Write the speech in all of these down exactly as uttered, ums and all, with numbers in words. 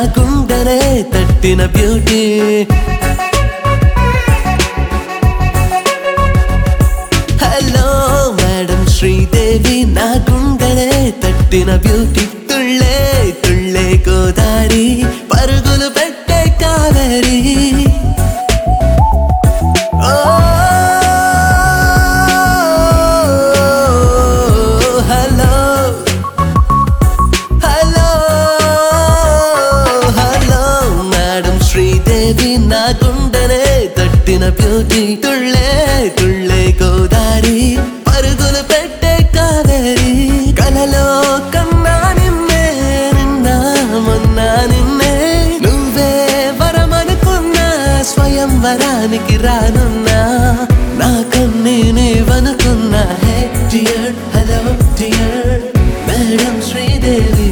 గుండెనే తట్టిన beauty. Hello madam Sridevi, నా గుండెనే తట్టిన బ్యూటీ. తుళ్ళే తుళ్ళే గోదారి, పరుగులు పెట్టే కావేరి. నా గుండెనే తట్టిన బ్యూటీ. తుళ్ళే తుళ్ళే గోదారి, పరుగులు పెట్టే కావేరి. కలలో కన్నా నిన్నే, నిన్న మొన్న నిన్నే, నువ్వే వరమనుకున్నా, స్వయం వరానికి రానున్నా, నా కన్నీ నీవనుకున్నా. Hey dear, hello dear madam Sridevi.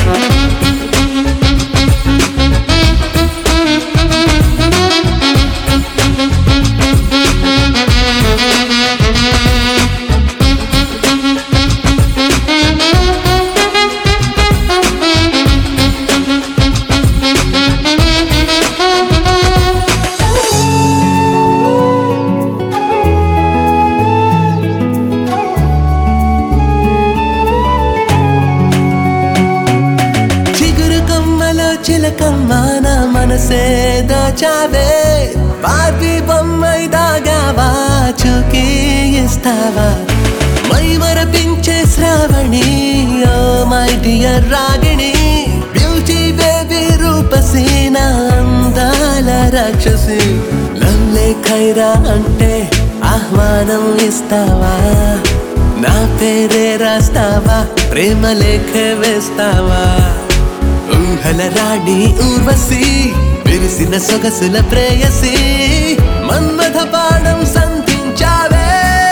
చిలకమ్మ నా మనసే దాచావే, బార్బీ బొమ్మై దాగావా, చూకి ఇస్తావా, మై మరపించే శ్రావణి. ఓ my dear Ragini, beauty baby రూపసి, నా అందాల రాక్షసి. లవ్లే ఖైరా అంటే ఆహ్వానం ఇస్తావా, నా పేరే రాస్తావా, ప్రేమ లేఖ వేస్తావా. ఊహల రాణి ఊర్వశి, విరిసిన సొగసుల ప్రేయసి, మన్మథ పాడం సంధించావే.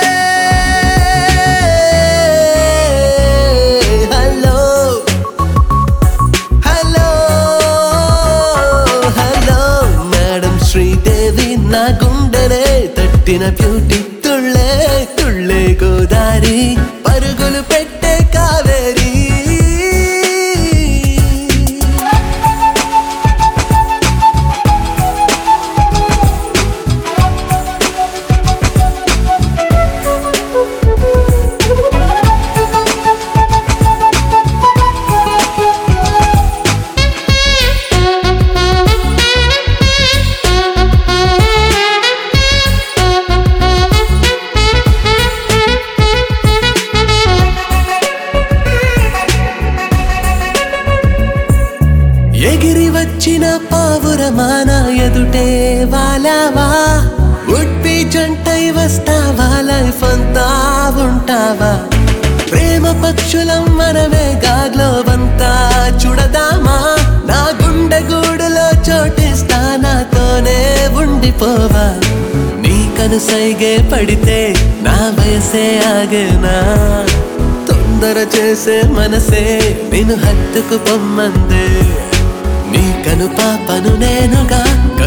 Hello hello hello madam Sridevi, నా గుండెనే తట్టిన బ్యూటీ. తుళ్ళే తుళ్ళే గోదారి, పరుగులు పెట్టే కావేరి. ఎగిరి వచ్చిన పావురమాన ఎదుటే వాలావా, ఉడ్పి జంటై వస్తావా, లైఫ్ అంతా ఉంటావా. ప్రేమ పక్షులం మనమే గాగ్లోవంతా చూడదామా, నా గుండె గూడులో చోటిస్తా, నాతోనే ఉండిపోవా. నీ కనుసైగే పడితే నా వయసే ఆగేనా, తొందర చేసే మనసే నిన్ను హత్తుకు పొమ్మందే. నీ కను పాపను నేనుగా,